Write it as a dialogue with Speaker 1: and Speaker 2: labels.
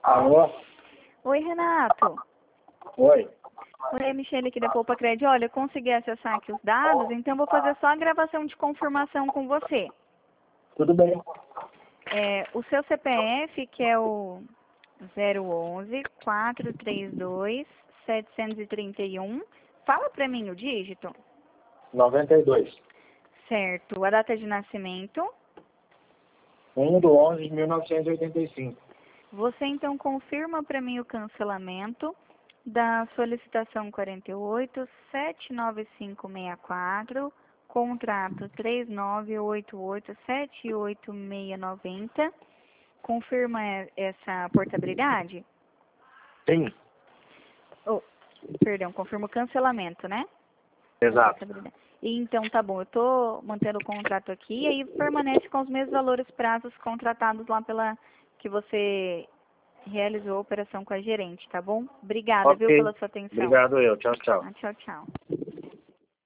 Speaker 1: Alô?
Speaker 2: Oi, Renato.
Speaker 1: Oi.
Speaker 2: Oi, é Michele aqui da Poupa Cred. Olha, eu consegui acessar aqui os dados, então vou fazer só a gravação de confirmação com você.
Speaker 1: Tudo bem?
Speaker 2: O seu CPF, que é o 011-432-731. Fala pra mim o dígito.
Speaker 1: 92.
Speaker 2: Certo. A data de nascimento.
Speaker 1: 1/11/1985.
Speaker 2: Você então confirma para mim o cancelamento da solicitação 48-79564, contrato 3988-78690. Confirma essa portabilidade?
Speaker 1: Sim.
Speaker 2: Perdão, confirma o cancelamento, né?
Speaker 1: Exato.
Speaker 2: E então, tá bom, eu tô mantendo o contrato aqui e aí permanece com os mesmos valores prazos contratados lá que você realizou a operação com a gerente, tá bom? Obrigada,
Speaker 1: Ok.
Speaker 2: viu, pela sua atenção.
Speaker 1: Obrigado eu. Tchau, tchau.
Speaker 2: Tchau, tchau.